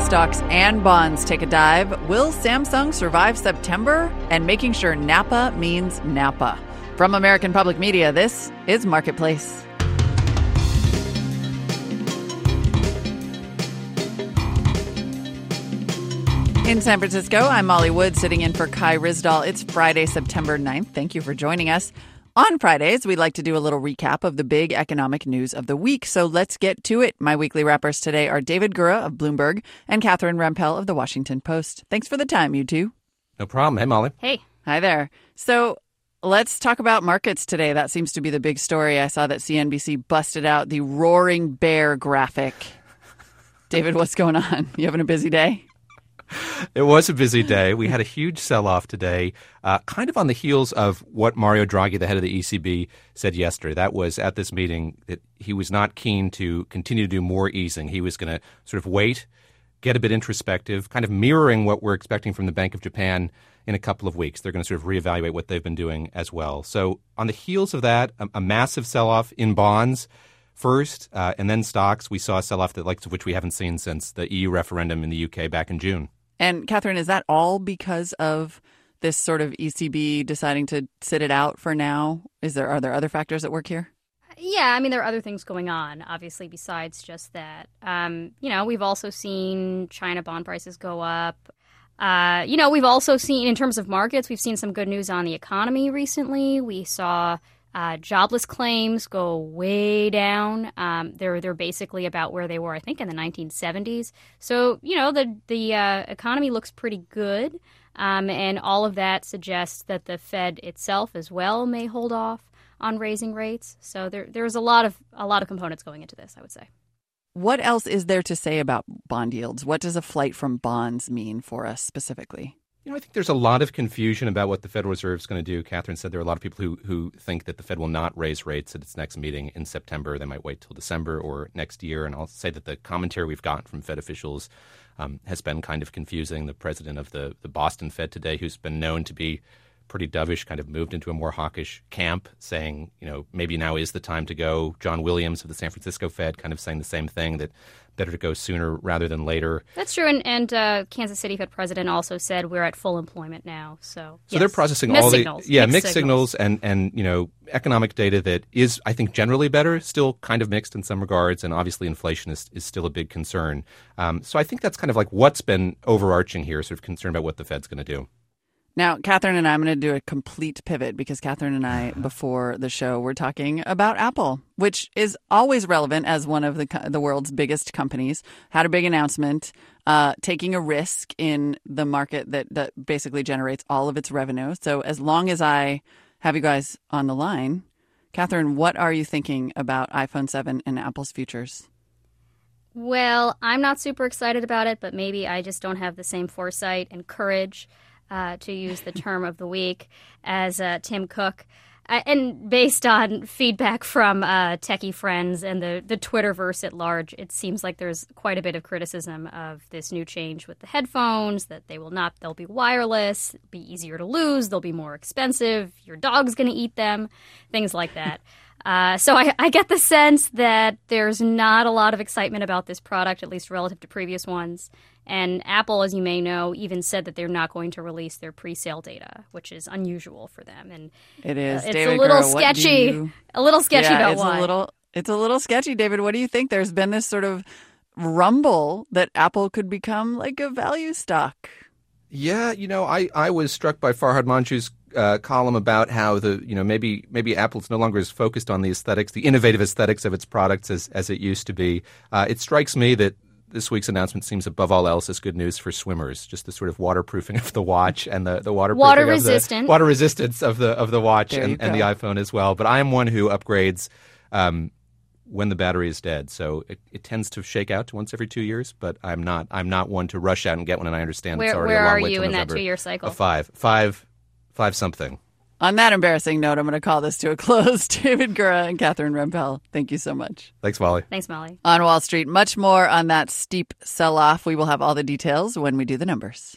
stocks and bonds take a dive. Will Samsung survive September? And making sure Napa means Napa. From American Public Media, this is Marketplace. In San Francisco, I'm Molly Wood sitting in for Kai Ryssdal. It's Friday, September 9th. Thank you for joining us. On Fridays, we like to do a little recap of the big economic news of the week, so let's get to it. My weekly wrappers today are David Gura of Bloomberg and Catherine Rampell of The Washington Post. Thanks for the time, you two. No problem. Hey, Molly. Hey. Hi there. So let's talk about markets today. That seems to be the big story. I saw that CNBC busted out the roaring bear graphic. David, what's going on? You having a busy day? It was a busy day. We had a huge sell-off today, kind of on the heels of what Mario Draghi, the head of the ECB, said yesterday. That was at this meeting that he was not keen to continue to do more easing. He was going to sort of wait, get a bit introspective, kind of mirroring what we're expecting from the Bank of Japan in a couple of weeks. They're going to sort of reevaluate what they've been doing as well. So on the heels of that, a massive sell-off in bonds first, and then stocks. We saw a sell-off the likes of which we haven't seen since the EU referendum in the UK back in June. And Catherine, is that all because of this sort of ECB deciding to sit it out for now? Are there other factors at work here? Yeah, I mean, there are other things going on, obviously, besides just that. We've also seen China bond prices go up. We've also seen, in terms of markets, we've seen some good news on the economy recently. We saw jobless claims go way down. They're basically about where they were, I think, in the 1970s. So, the economy looks pretty good. And all of that suggests that the Fed itself as well may hold off on raising rates. So there's a lot of components going into this, I would say. What else is there to say about bond yields? What does a flight from bonds mean for us specifically? I think there's a lot of confusion about what the Federal Reserve is going to do. Catherine said there are a lot of people who think that the Fed will not raise rates at its next meeting in September. They might wait till December or next year. And I'll say that the commentary we've gotten from Fed officials has been kind of confusing. The president of the Boston Fed today, who's been known to be pretty dovish, kind of moved into a more hawkish camp, saying, maybe now is the time to go. John Williams of the San Francisco Fed kind of saying the same thing, that better to go sooner rather than later. That's true. And Kansas City Fed president also said we're at full employment now. So yes. They're processing mixed all signals. the mixed signals and economic data that is, I think, generally better, still kind of mixed in some regards. And obviously inflation is still a big concern. So I think that's kind of like what's been overarching here, sort of concern about what the Fed's going to do. Now, Catherine and I, I'm going to do a complete pivot because Catherine and I, before the show, were talking about Apple, which is always relevant as one of the world's biggest companies, had a big announcement, taking a risk in the market that basically generates all of its revenue. So as long as I have you guys on the line, Catherine, what are you thinking about iPhone 7 and Apple's futures? Well, I'm not super excited about it, but maybe I just don't have the same foresight and courage to use the term of the week, as Tim Cook. And based on feedback from techie friends and the Twitterverse at large, it seems like there's quite a bit of criticism of this new change with the headphones, that they'll be wireless, be easier to lose, they'll be more expensive, your dog's going to eat them, things like that. So I get the sense that there's not a lot of excitement about this product, at least relative to previous ones. And Apple, as you may know, even said that they're not going to release their pre-sale data, which is unusual for them. And it is. It's David a little Gura, sketchy. A little sketchy about why. It's a little sketchy, David. What do you think? There's been this sort of rumble that Apple could become like a value stock. Yeah, I was struck by Farhad Manjoo's column about how maybe Apple's no longer as focused on the aesthetics, the innovative aesthetics of its products as it used to be. It strikes me that this week's announcement seems above all else as good news for swimmers. Just the sort of waterproofing of the watch and the water resistance of the watch and the iPhone as well. But I am one who upgrades when the battery is dead. So it tends to shake out to once every 2 years. But I'm not one to rush out and get one. And I understand it's already a long way till November. Where are you in that 2-year cycle? Five something. On that embarrassing note, I'm going to call this to a close. David Gura and Catherine Rampell, thank you so much. Thanks, Molly. Thanks, Molly. On Wall Street, much more on that steep sell-off. We will have all the details when we do the numbers.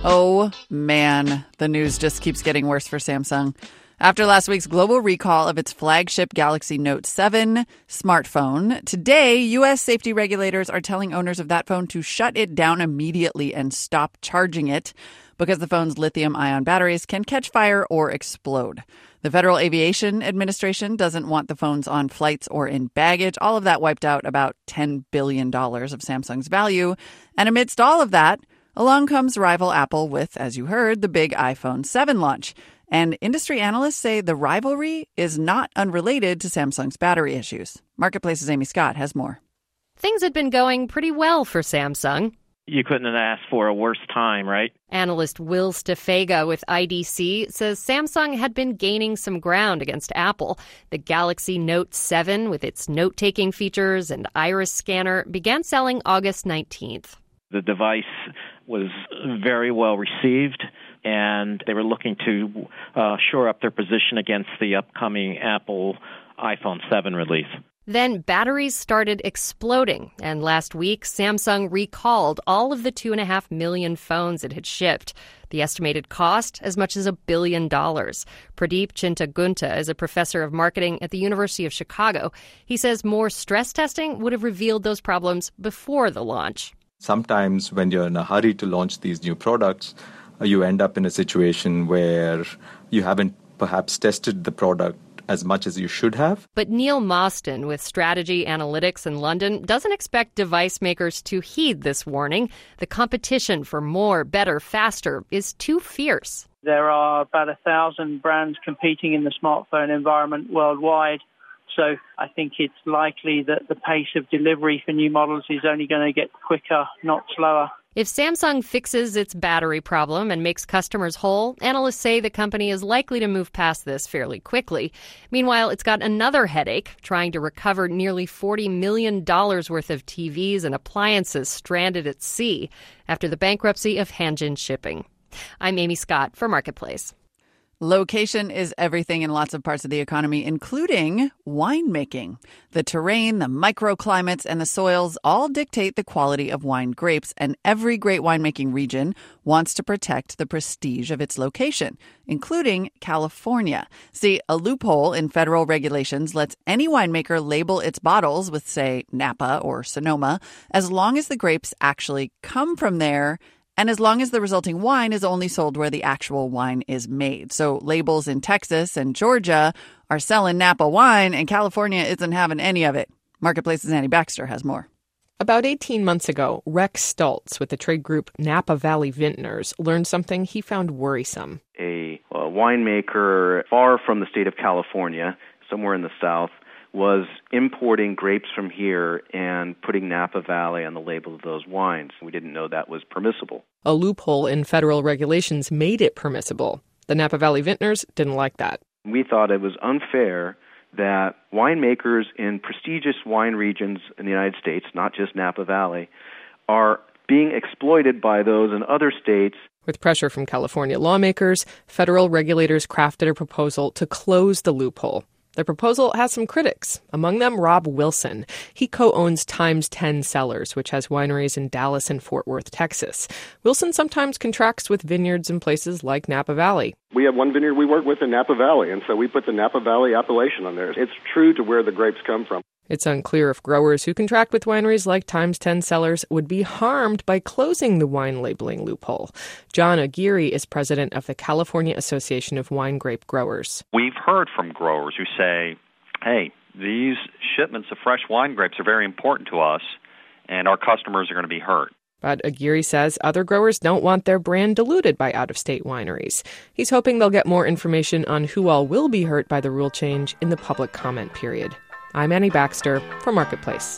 Oh, man, the news just keeps getting worse for Samsung. After last week's global recall of its flagship Galaxy Note 7 smartphone, today, U.S. safety regulators are telling owners of that phone to shut it down immediately and stop charging it because the phone's lithium-ion batteries can catch fire or explode. The Federal Aviation Administration doesn't want the phones on flights or in baggage. All of that wiped out about $10 billion of Samsung's value. And amidst all of that, along comes rival Apple with, as you heard, the big iPhone 7 launch. And industry analysts say the rivalry is not unrelated to Samsung's battery issues. Marketplace's Amy Scott has more. Things had been going pretty well for Samsung. You couldn't have asked for a worse time, right? Analyst Will Stefega with IDC says Samsung had been gaining some ground against Apple. The Galaxy Note 7, with its note-taking features and iris scanner, began selling August 19th. The device was very well received, and they were looking to shore up their position against the upcoming Apple iPhone 7 release. Then batteries started exploding, and last week, Samsung recalled all of the 2.5 million phones it had shipped. The estimated cost, as much as $1 billion. Pradeep Chintagunta is a professor of marketing at the University of Chicago. He says more stress testing would have revealed those problems before the launch. Sometimes when you're in a hurry to launch these new products, you end up in a situation where you haven't perhaps tested the product as much as you should have. But Neil Mostyn with Strategy Analytics in London doesn't expect device makers to heed this warning. The competition for more, better, faster is too fierce. There are about 1,000 brands competing in the smartphone environment worldwide. So I think it's likely that the pace of delivery for new models is only going to get quicker, not slower. If Samsung fixes its battery problem and makes customers whole, analysts say the company is likely to move past this fairly quickly. Meanwhile, it's got another headache, trying to recover nearly $40 million worth of TVs and appliances stranded at sea after the bankruptcy of Hanjin Shipping. I'm Amy Scott for Marketplace. Location is everything in lots of parts of the economy, including winemaking. The terrain, the microclimates, and the soils all dictate the quality of wine grapes, and every great winemaking region wants to protect the prestige of its location, including California. See, a loophole in federal regulations lets any winemaker label its bottles with, say, Napa or Sonoma, as long as the grapes actually come from there, and as long as the resulting wine is only sold where the actual wine is made. So labels in Texas and Georgia are selling Napa wine, and California isn't having any of it. Marketplace's Annie Baxter has more. About 18 months ago, Rex Stultz with the trade group Napa Valley Vintners learned something he found worrisome. A winemaker far from the state of California, somewhere in the south, was importing grapes from here and putting Napa Valley on the label of those wines. We didn't know that was permissible. A loophole in federal regulations made it permissible. The Napa Valley Vintners didn't like that. We thought it was unfair that winemakers in prestigious wine regions in the United States, not just Napa Valley, are being exploited by those in other states. With pressure from California lawmakers, federal regulators crafted a proposal to close the loophole. The proposal has some critics, among them Rob Wilson. He co-owns Times 10 Cellars, which has wineries in Dallas and Fort Worth, Texas. Wilson sometimes contracts with vineyards in places like Napa Valley. We have one vineyard we work with in Napa Valley, and so we put the Napa Valley appellation on there. It's true to where the grapes come from. It's unclear if growers who contract with wineries like Times 10 Cellars would be harmed by closing the wine labeling loophole. John Aguirre is president of the California Association of Wine Grape Growers. We've heard from growers who say, hey, these shipments of fresh wine grapes are very important to us, and our customers are going to be hurt. But Aguirre says other growers don't want their brand diluted by out-of-state wineries. He's hoping they'll get more information on who all will be hurt by the rule change in the public comment period. I'm Annie Baxter for Marketplace.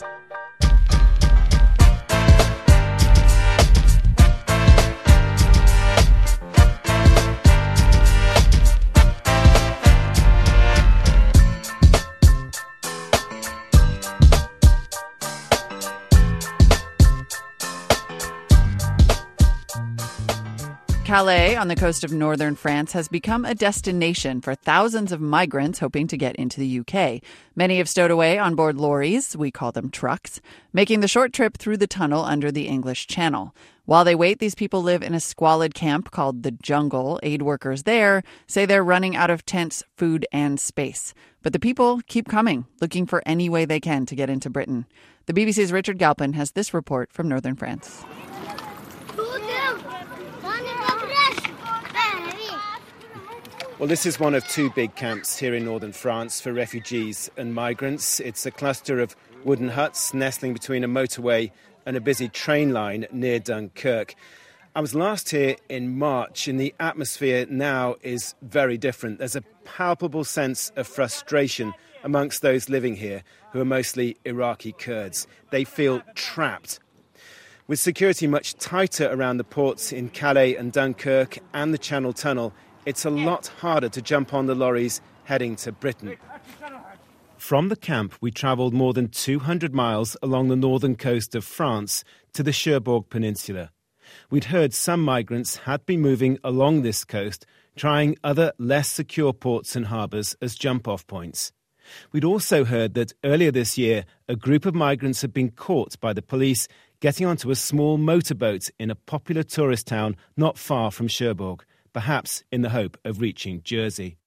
Calais, on the coast of northern France, has become a destination for thousands of migrants hoping to get into the UK. Many have stowed away on board lorries, we call them trucks, making the short trip through the tunnel under the English Channel. While they wait, these people live in a squalid camp called the Jungle. Aid workers there say they're running out of tents, food, and space. But the people keep coming, looking for any way they can to get into Britain. The BBC's Richard Galpin has this report from northern France. Well, this is one of two big camps here in northern France for refugees and migrants. It's a cluster of wooden huts nestling between a motorway and a busy train line near Dunkirk. I was last here in March, and the atmosphere now is very different. There's a palpable sense of frustration amongst those living here, who are mostly Iraqi Kurds. They feel trapped. With security much tighter around the ports in Calais and Dunkirk and the Channel Tunnel, it's a lot harder to jump on the lorries heading to Britain. From the camp, we travelled more than 200 miles along the northern coast of France to the Cherbourg Peninsula. We'd heard some migrants had been moving along this coast, trying other less secure ports and harbours as jump-off points. We'd also heard that earlier this year, a group of migrants had been caught by the police getting onto a small motorboat in a popular tourist town not far from Cherbourg, perhaps in the hope of reaching Jersey.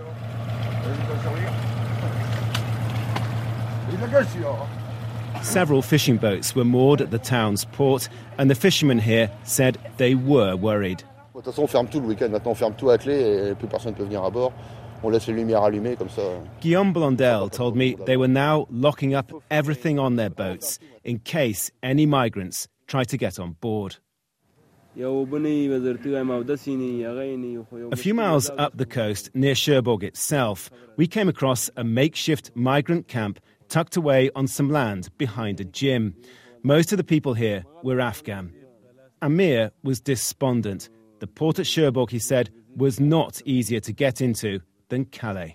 Several fishing boats were moored at the town's port, and the fishermen here said they were worried. Guillaume Blondel told me they were now locking up everything on their boats in case any migrants try to get on board. A few miles up the coast, near Cherbourg itself, we came across a makeshift migrant camp tucked away on some land behind a gym. Most of the people here were Afghan. Amir was despondent. The port at Cherbourg, he said, was not easier to get into than Calais.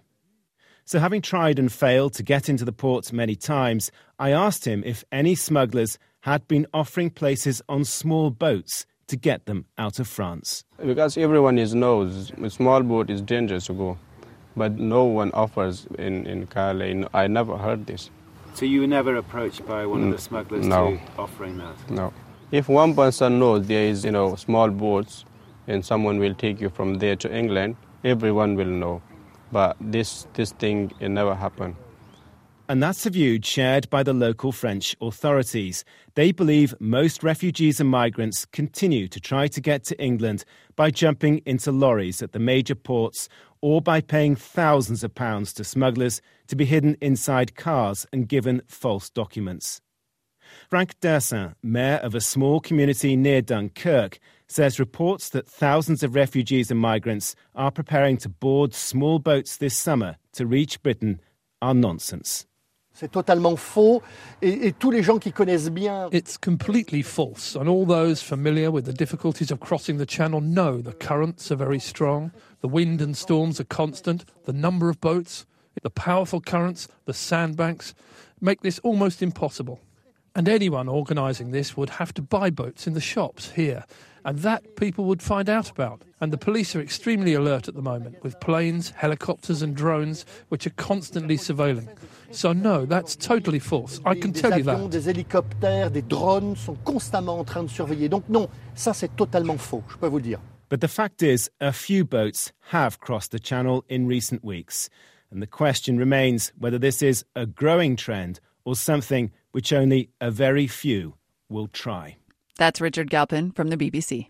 So having tried and failed to get into the port many times, I asked him if any smugglers had been offering places on small boats to get them out of France. Because everyone knows a small boat is dangerous to go, but no one offers in Calais. I never heard this. So you were never approached by one of the smugglers to offering that? No. If one person knows there is, small boats and someone will take you from there to England, everyone will know. But this thing, it never happened. And that's a view shared by the local French authorities. They believe most refugees and migrants continue to try to get to England by jumping into lorries at the major ports or by paying thousands of pounds to smugglers to be hidden inside cars and given false documents. Frank Dersin, mayor of a small community near Dunkirk, says reports that thousands of refugees and migrants are preparing to board small boats this summer to reach Britain are nonsense. C'est totalement faux, et tous les gens qui connaissent bien... It's completely false, and all those familiar with the difficulties of crossing the channel know the currents are very strong, the wind and storms are constant, the number of boats, the powerful currents, the sandbanks make this almost impossible. And anyone organising this would have to buy boats in the shops here, and that people would find out about. And the police are extremely alert at the moment, with planes, helicopters and drones, which are constantly surveilling. So no, that's totally false. I can tell you that. Des hélicoptères, des drones sont constamment en train de surveiller. Donc non, ça c'est totalement faux, je peux vous le dire. But the fact is, a few boats have crossed the channel in recent weeks. And the question remains whether this is a growing trend or something which only a very few will try. That's Richard Galpin from the BBC.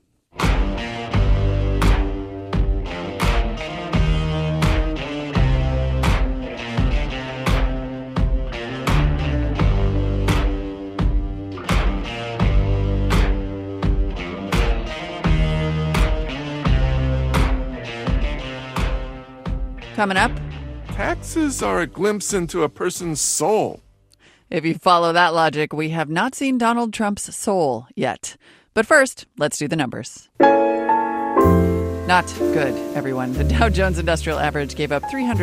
Coming up, taxes are a glimpse into a person's soul. If you follow that logic, we have not seen Donald Trump's soul yet. But first, let's do the numbers. Not good, everyone. The Dow Jones Industrial Average gave up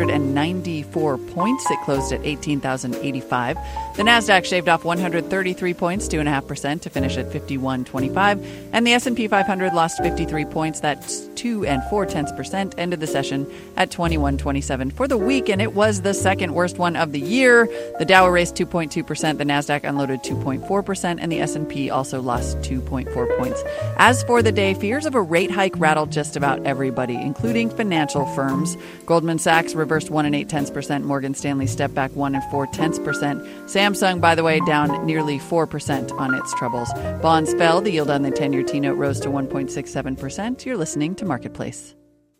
394 points. It closed at 18,085. The Nasdaq shaved off 133 points, 2.5%, to finish at 5125. And the S&P 500 lost 53 points. That's 2.4%. Ended the session at 2127 for the week, and it was the second worst one of the year. The Dow erased 2.2%. The Nasdaq unloaded 2.4%, and the S&P also lost 2.4 points. As for the day, fears of a rate hike rattled just about everybody, including financial firms. Goldman Sachs reversed 1 0.8%. Morgan Stanley stepped back 1 0.4%. Samsung, by the way, down nearly 4% on its troubles. Bonds fell. The yield on the 10-year T-note rose to 1.67%. You're listening to Marketplace.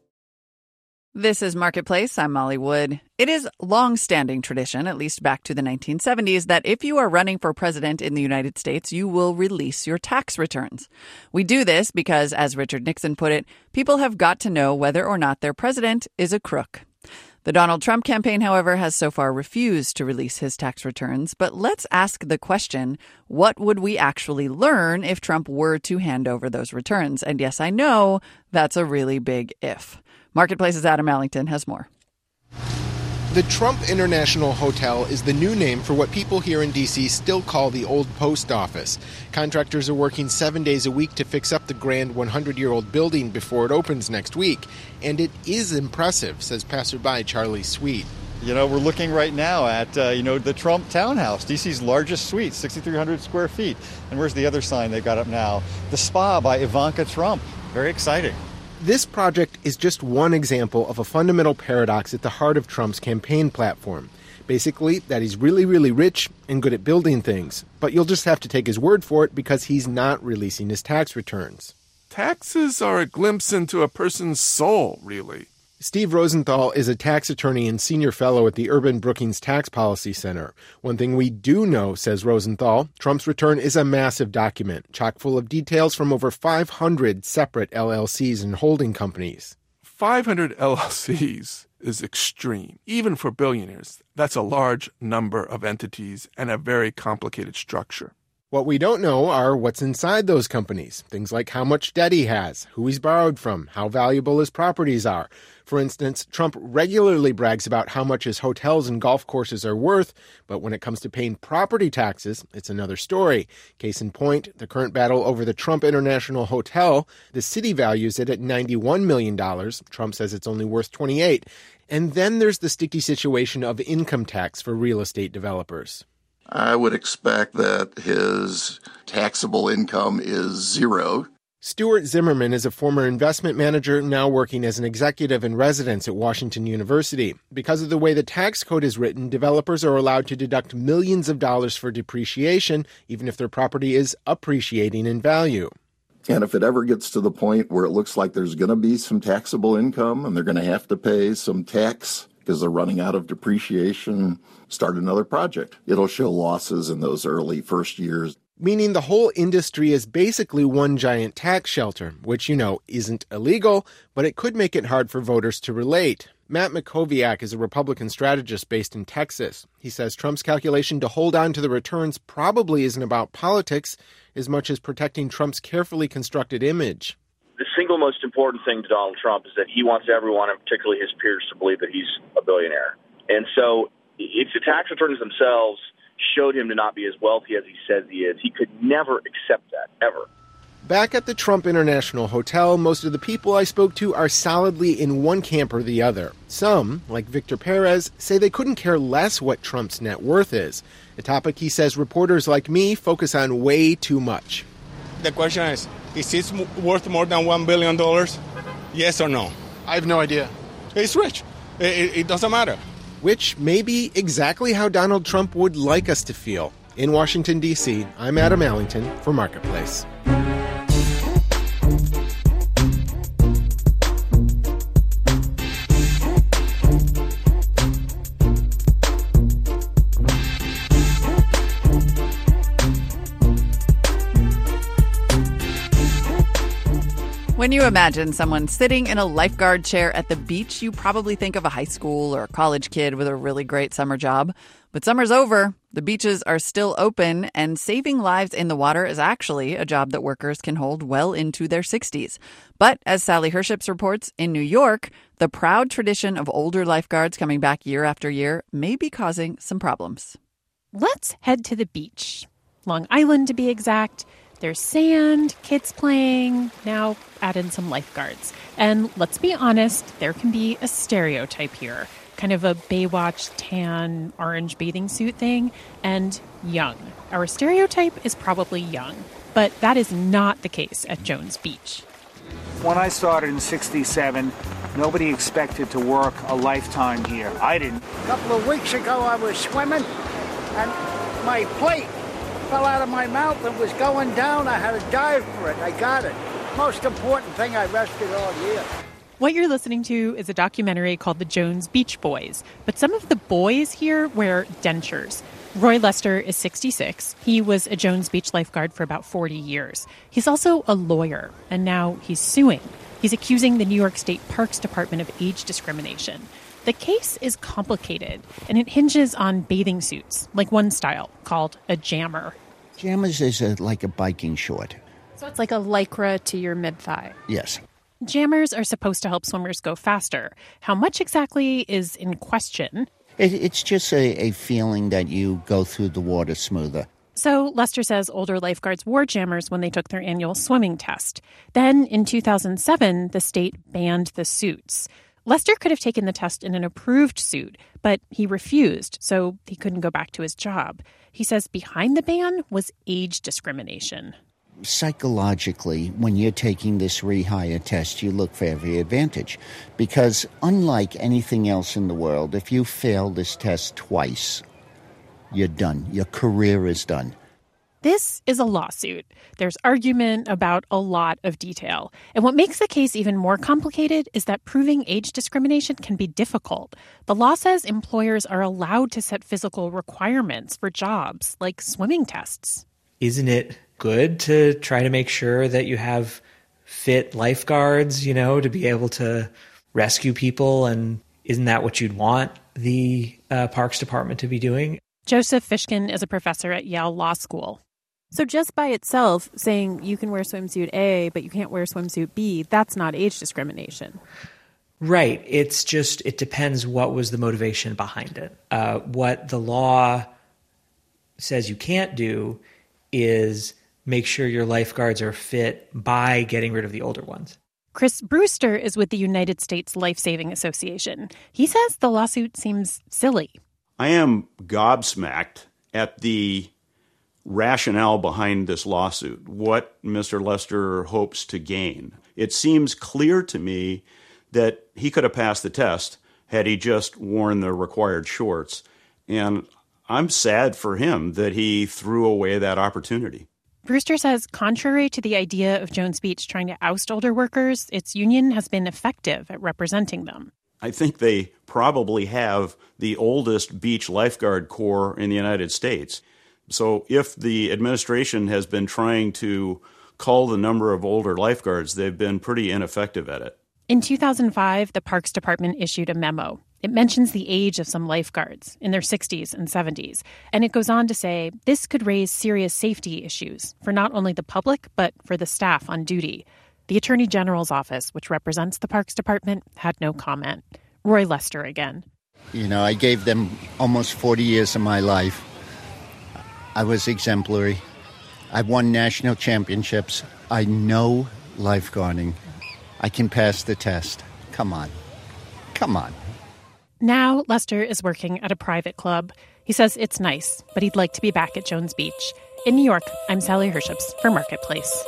This is Marketplace. I'm Molly Wood. It is long-standing tradition, at least back to the 1970s, that if you are running for president in the United States, you will release your tax returns. We do this because, as Richard Nixon put it, people have got to know whether or not their president is a crook. The Donald Trump campaign, however, has so far refused to release his tax returns. But let's ask the question, what would we actually learn if Trump were to hand over those returns? And yes, I know that's a really big if. Marketplace's Adam Allington has more. The Trump International Hotel is the new name for what people here in D.C. still call the old post office. Contractors are working 7 days a week to fix up the grand 100-year-old building before it opens next week. And it is impressive, says passerby Charlie Sweet. You know, we're looking right now at, the Trump Townhouse, D.C.'s largest suite, 6,300 square feet. And where's the other sign they've got up now? The Spa by Ivanka Trump. Very exciting. This project is just one example of a fundamental paradox at the heart of Trump's campaign platform. Basically, that he's really, really rich and good at building things. But you'll just have to take his word for it because he's not releasing his tax returns. Taxes are a glimpse into a person's soul, really. Steve Rosenthal is a tax attorney and senior fellow at the Urban Brookings Tax Policy Center. One thing we do know, says Rosenthal, Trump's return is a massive document, chock full of details from over 500 separate LLCs and holding companies. 500 LLCs is extreme. Even for billionaires, that's a large number of entities and a very complicated structure. What we don't know are what's inside those companies. Things like how much debt he has, who he's borrowed from, how valuable his properties are. For instance, Trump regularly brags about how much his hotels and golf courses are worth, but when it comes to paying property taxes, it's another story. Case in point, the current battle over the Trump International Hotel. The city values it at $91 million. Trump says it's only worth $28 million. And then there's the sticky situation of income tax for real estate developers. I would expect that his taxable income is zero. Stuart Zimmerman is a former investment manager now working as an executive in residence at Washington University. Because of the way the tax code is written, developers are allowed to deduct millions of dollars for depreciation, even if their property is appreciating in value. And if it ever gets to the point where it looks like there's going to be some taxable income and they're going to have to pay some tax because they're running out of depreciation, start another project. It'll show losses in those early first years. Meaning the whole industry is basically one giant tax shelter, which, isn't illegal, but it could make it hard for voters to relate. Matt Mackowiak is a Republican strategist based in Texas. He says Trump's calculation to hold on to the returns probably isn't about politics as much as protecting Trump's carefully constructed image. The single most important thing to Donald Trump is that he wants everyone, and particularly his peers, to believe that he's a billionaire. And so if the tax returns themselves showed him to not be as wealthy as he says he is, he could never accept that, ever. Back at the Trump International Hotel, most of the people I spoke to are solidly in one camp or the other. Some, like Victor Perez, say they couldn't care less what Trump's net worth is, a topic he says reporters like me focus on way too much. The question is it worth more than $1 billion? Yes or no? I have no idea. He's rich. It doesn't matter. Which may be exactly how Donald Trump would like us to feel. In Washington, D.C., I'm Adam Allington for Marketplace. When you imagine someone sitting in a lifeguard chair at the beach, you probably think of a high school or college kid with a really great summer job. But summer's over. The beaches are still open, and saving lives in the water is actually a job that workers can hold well into their 60s. But as Sally Herships reports, in New York, the proud tradition of older lifeguards coming back year after year may be causing some problems. Let's head to the beach. Long Island, to be exact. There's sand, kids playing, now add in some lifeguards. And let's be honest, there can be a stereotype here. Kind of a Baywatch tan orange bathing suit thing, and young. Our stereotype is probably young, but that is not the case at Jones Beach. When I started in '67, nobody expected to work a lifetime here. I didn't. A couple of weeks ago, I was swimming, and my plate fell out of my mouth and was going down. I had to dive for it. I got it. Most important thing I rescued all year. What you're listening to is a documentary called The Jones Beach Boys, but some of the boys here wear dentures. Roy Lester is 66. He was a Jones Beach lifeguard for about 40 years. He's also a lawyer, and now he's suing. He's accusing the New York State Parks Department of age discrimination. The case is complicated, and it hinges on bathing suits, like one style called a jammer. Jammers is like a biking short. So it's like a Lycra to your mid-thigh. Yes. Jammers are supposed to help swimmers go faster. How much exactly is in question? It's just a feeling that you go through the water smoother. So Lester says older lifeguards wore jammers when they took their annual swimming test. Then in 2007, the state banned the suits. Lester could have taken the test in an approved suit, but he refused, so he couldn't go back to his job. He says behind the ban was age discrimination. Psychologically, when you're taking this rehire test, you look for every advantage. Because unlike anything else in the world, if you fail this test twice, you're done. Your career is done. This is a lawsuit. There's argument about a lot of detail. And what makes the case even more complicated is that proving age discrimination can be difficult. The law says employers are allowed to set physical requirements for jobs, like swimming tests. Isn't it good to try to make sure that you have fit lifeguards, to be able to rescue people? And isn't that what you'd want the Parks Department to be doing? Joseph Fishkin is a professor at Yale Law School. So just by itself, saying you can wear swimsuit A, but you can't wear swimsuit B, that's not age discrimination. Right. It's just, it depends what was the motivation behind it. What the law says you can't do is make sure your lifeguards are fit by getting rid of the older ones. Chris Brewster is with the United States Life Saving Association. He says the lawsuit seems silly. I am gobsmacked at the rationale behind this lawsuit, what Mr. Lester hopes to gain. It seems clear to me that he could have passed the test had he just worn the required shorts. And I'm sad for him that he threw away that opportunity. Brewster says contrary to the idea of Jones Beach trying to oust older workers, its union has been effective at representing them. I think they probably have the oldest beach lifeguard corps in the United States. So if the administration has been trying to cull the number of older lifeguards, they've been pretty ineffective at it. In 2005, the Parks Department issued a memo. It mentions the age of some lifeguards in their 60s and 70s, and it goes on to say this could raise serious safety issues for not only the public, but for the staff on duty. The Attorney General's office, which represents the Parks Department, had no comment. Roy Lester again. I gave them almost 40 years of my life. I was exemplary. I won national championships. I know lifeguarding. I can pass the test. Come on. Come on. Now Lester is working at a private club. He says it's nice, but he'd like to be back at Jones Beach. In New York, I'm Sally Herships for Marketplace.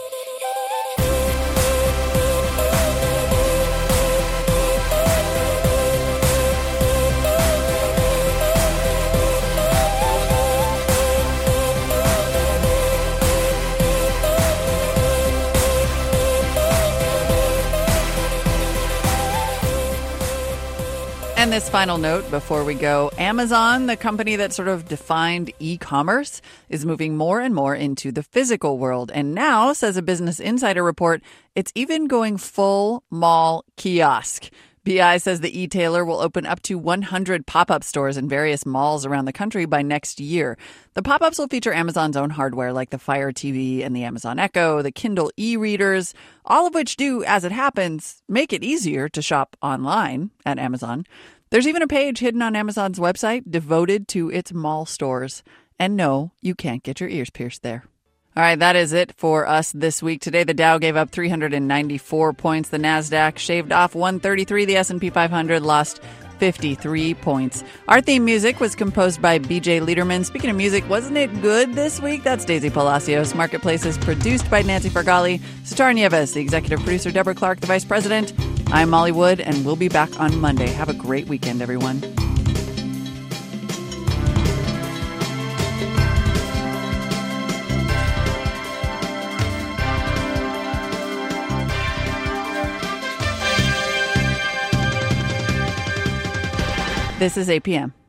And this final note before we go, Amazon, the company that sort of defined e-commerce, is moving more and more into the physical world. And now, says a Business Insider report, it's even going full mall kiosk. BI says the e-tailer will open up to 100 pop-up stores in various malls around the country by next year. The pop-ups will feature Amazon's own hardware like the Fire TV and the Amazon Echo, the Kindle e-readers, all of which do, as it happens, make it easier to shop online at Amazon. There's even a page hidden on Amazon's website devoted to its mall stores. And no, you can't get your ears pierced there. All right, that is it for us this week. Today, the Dow gave up 394 points. The NASDAQ shaved off 133. The S&P 500 lost 53 points. Our theme music was composed by BJ Liederman. Speaking of music, wasn't it good this week? That's Daisy Palacios. Marketplace is produced by Nancy Fargali. Sitar Nieves, the executive producer, Deborah Clark, the vice president. I'm Molly Wood, and we'll be back on Monday. Have a great weekend, everyone. This is APM.